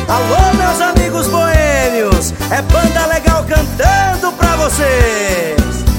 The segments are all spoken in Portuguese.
Alô, meus amigos boêmios, é banda legal cantando pra vocês.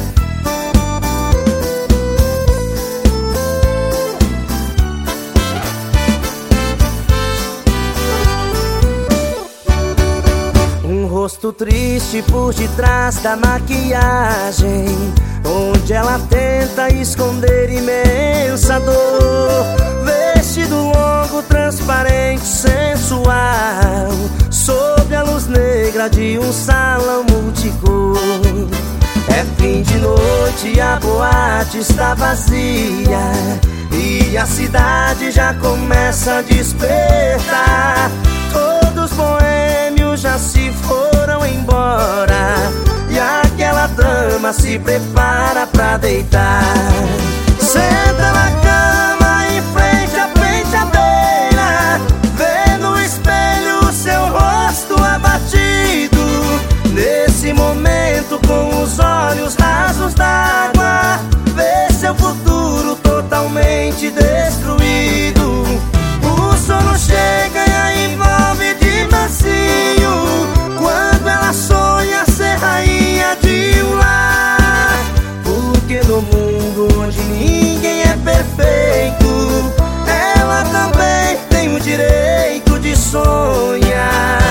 Um rosto triste por detrás da maquiagem, onde ela tenta esconder imensa dor. Vestido longo, transparente, sensual, sob a luz negra de um salão multicor. É fim de noite e a boate está vazia, e a cidade já começa a despertar. Todos boêmios já se foram embora, e aquela dama se prepara pra deitar. Senta na cama em frente à penteadeira, vê no espelho seu rosto abatido. Nesse momento, com os olhos rasos d'água, vê seu futuro totalmente destruído. O sono chega e a envolve de mansinho, quando ela sonha ser rainha de um lar. Porque no mundo onde ninguém é perfeito, ela também tem o direito de sonhar.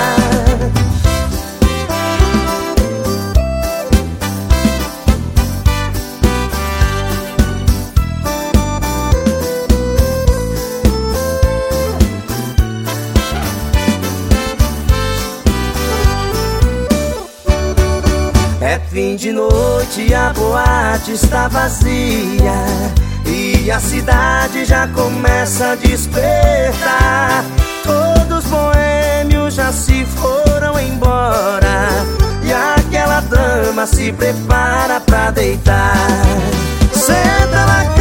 É fim de noite e a boate está vazia, e a cidade já começa a despertar. Todos boêmios já se foram embora, e aquela dama se prepara pra deitar. Senta na